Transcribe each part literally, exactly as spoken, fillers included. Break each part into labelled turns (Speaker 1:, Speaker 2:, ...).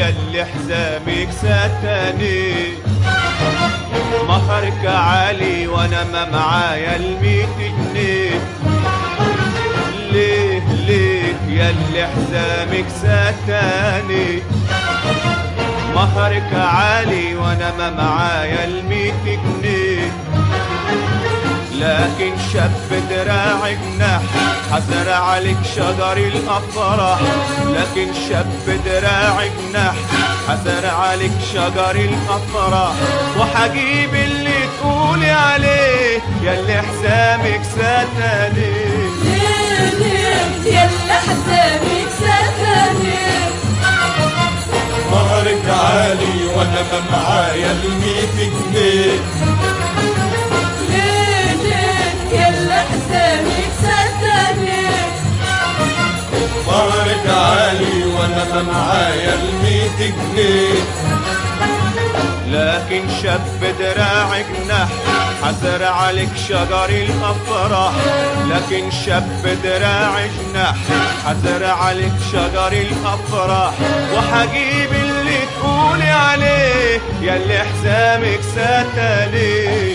Speaker 1: ياللي حزامك ستاني، مهرك عالي وانا ما معايا الميت جنيه. ليه ليه ياللي حزامك ستاني، مهرك عالي وانا ما معايا الميت جنيه. لكن شاب دراع جناح حزر عليك شجر الافراح، لكن شاب دراع جناح حزر عليك شجر الافراح. وحجيب اللي تقولي عليه ياللي حزامك ستاني.
Speaker 2: ليه ليه ياللي حزامك ستاني،
Speaker 1: مهرك عالي وانا ما معايا الميت جنيه.
Speaker 2: ليه ليه ياللي حزامك ستاني،
Speaker 1: مهرك عالي وانا ما معايا الميت جنيه. لكن شاب دراع جناح حزر عليك شجر الافراح، لكن شاب دراع جناح حزر عليك شجر الافراح. وحجيب اللي تقولي عليه ياللي حزامك ستاني.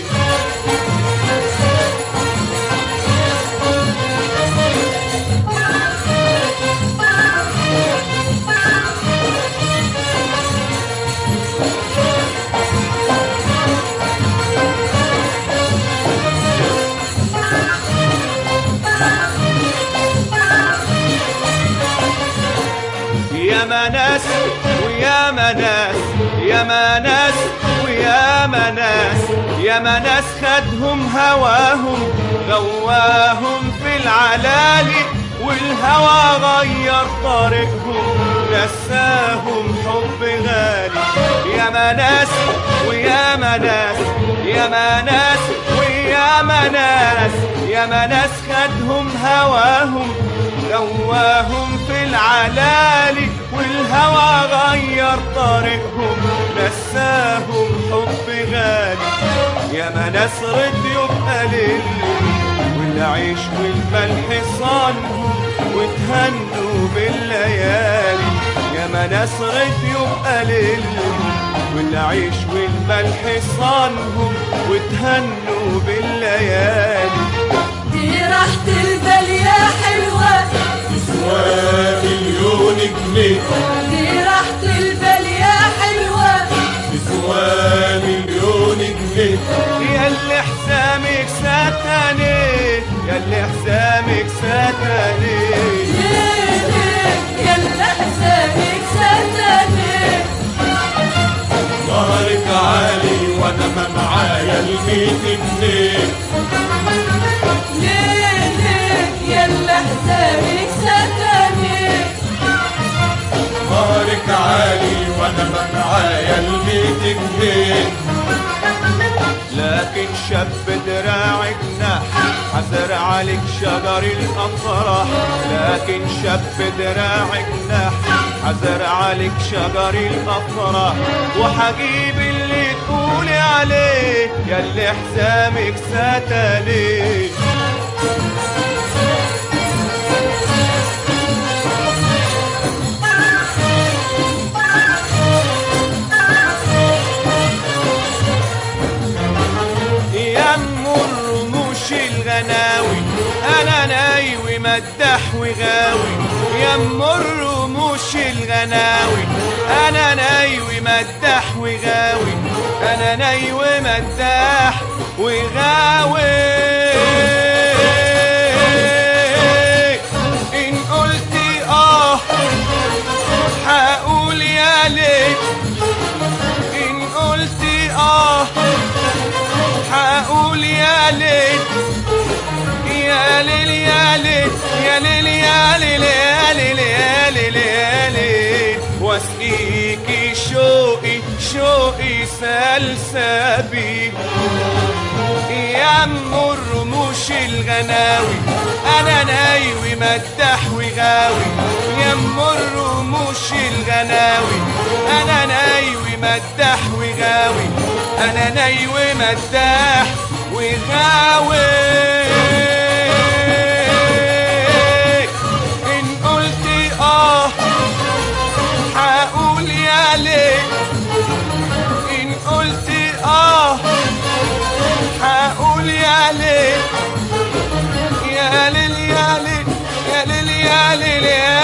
Speaker 1: يا مناس ويا مناس يا مناس ويا مناس يا مناس خدهم هواهم غواهم في العلالي، والهوى غير طريقهم نساهم حب غالي. يا مناس ويا مناس يا مناس ويا مناس يا مناس خدهم هواهم غواهم في العلالي، والهوى غير طريقهم نساهم حب غالي. يا مناس رد يبقى للي والعيش والملح صانهم وتهنوا بالليالي. يا مناس رد يبقى للي والعيش والملح صانهم وتهنوا بالليالي.
Speaker 2: دي راحة البال يا حلوة
Speaker 1: تسوى مليون جنيه،
Speaker 2: دي راحة البال يا حلوة
Speaker 1: تسوى مليون جنيه. ياللي حزامك ستاني، ياللي حزامك ستاني.
Speaker 2: ليه ليه ياللي حزامك ستاني،
Speaker 1: مهرك عالي وانا ما معايا الميت جنيه.
Speaker 2: ليه ليه ياللي حزامك ستاني،
Speaker 1: مهرك عالي وانا ما معايا الميت جنيه. لكن شاب دراع جناح حزر عليك شجر الافراح، لكن شاب دراع جناح حزر عليك شجر الافراح. وحجيب اللي تقولي عليه ياللي حزامك ستاني. الغناوي انا نايوي مدح وغاوي، يم الرموش الغناوي انا نايوي مدح وغاوي، انا نايوي مدح وغاوي. ان قلتي اه هقول يا ليت، ان قلتي اه هقول يا ليت، يا ليل يا ليل يا ليل يا ليل يا ليل يا ليل يا ليل. واسقيكي شوقي شوقي سلسبيل. يا ام الرموش الغناوي انا نايوي مدح وغاوي، يا ام الرموش الغناوي انا نايوي مدح وغاوي، انا نايوي مدح وغاوي. ان قلتي اه هقول يا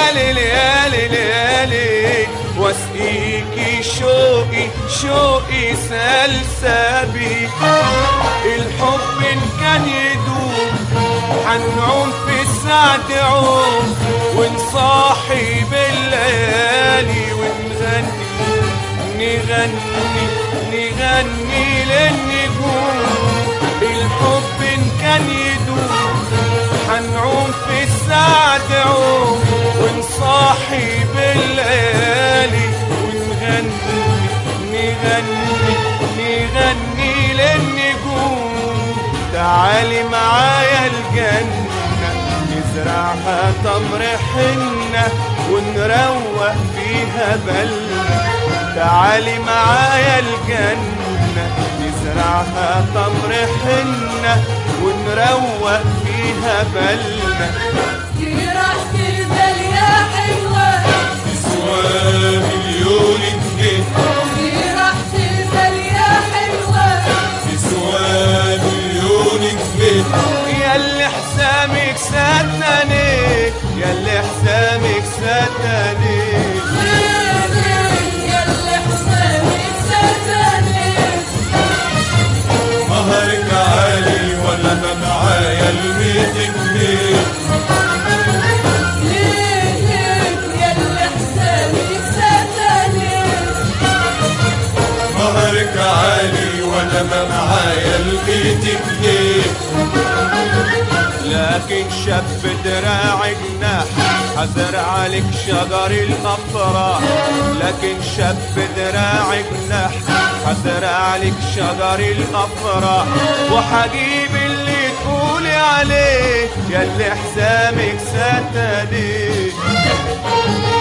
Speaker 3: ليالي ليالي ليالي واسقيكي شوقي شوقي سلسبي. الحب إن كان يدوم حنعوم في السعد عوم ونصاحي بالليالي ونغني نغني نغني للنجوم. الحب إن كان يدوم حنعوم في السعد عوم ونصاحي بالليالي ونغني نغني نغني للنجوم. تعالي معايا الجنة نزرعها تمر حنة ونروق فيها بلة. تعالي معايا الجنة نزرعها تمر حنة ونروق فيها بلة.
Speaker 2: دي راحة البال يا حلوة
Speaker 1: تسوى مليون جنيه.
Speaker 2: دي راحة البال يا حلوة
Speaker 1: تسوى مليون جنيه.
Speaker 3: ياللي حسامك ستني ياللي حسامك ستني.
Speaker 2: ياللي حسامك ستني.
Speaker 1: مهرك عالي ولا ما معايا الميت جنيه.
Speaker 2: ليه ليه ياللي حسامك ستني.
Speaker 1: مهرك عالي ولا ما معايا الميت جنيه.
Speaker 3: لكن شف دراع جناح هزرع لك شجر الافراح. لكن شف دراع جناح هزرع لك شجر الافراح وحجيب اللي تقولي عليه ياللي حسامك ستني.